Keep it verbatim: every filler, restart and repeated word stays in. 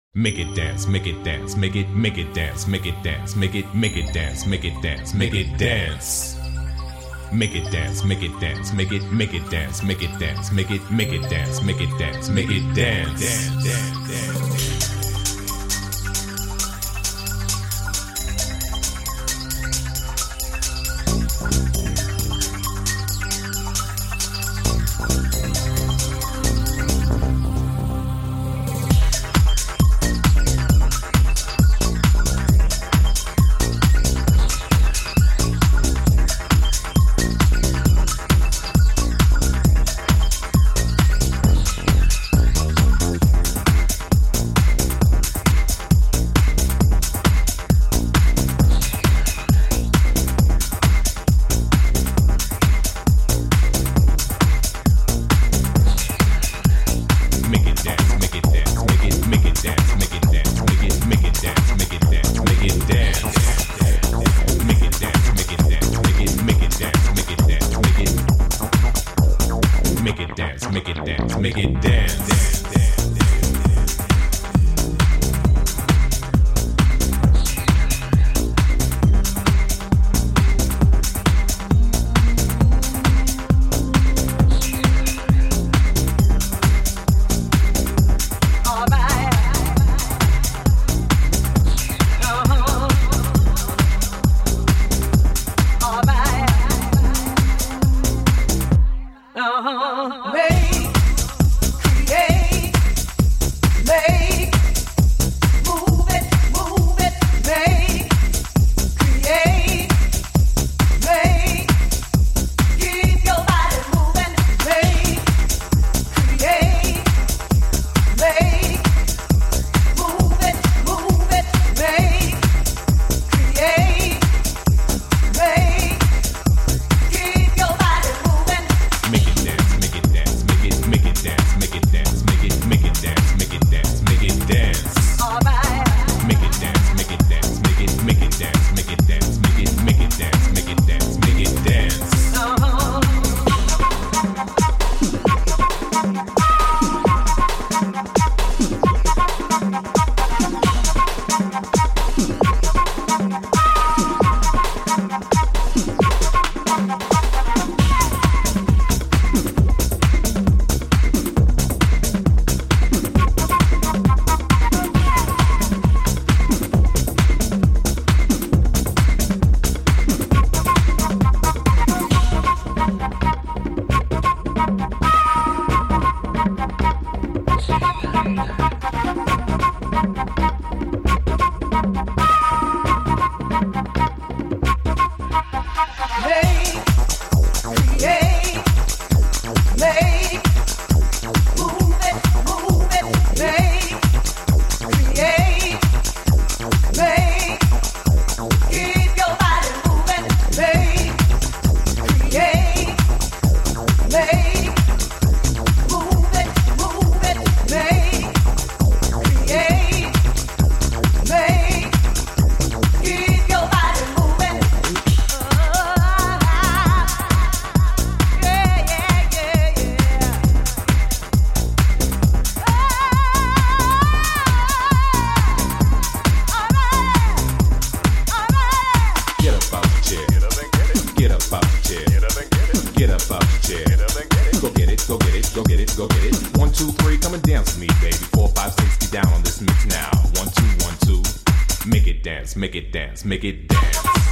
Make it dance, make it dance, make it, make it dance, make it dance, make it, make it dance, make it dance, make it dance. Make it dance, make it dance, make it, make it dance, make it dance, make it, make it dance, make it dance, make it dance. Dance, dance, dance. Make it dance, make it dance.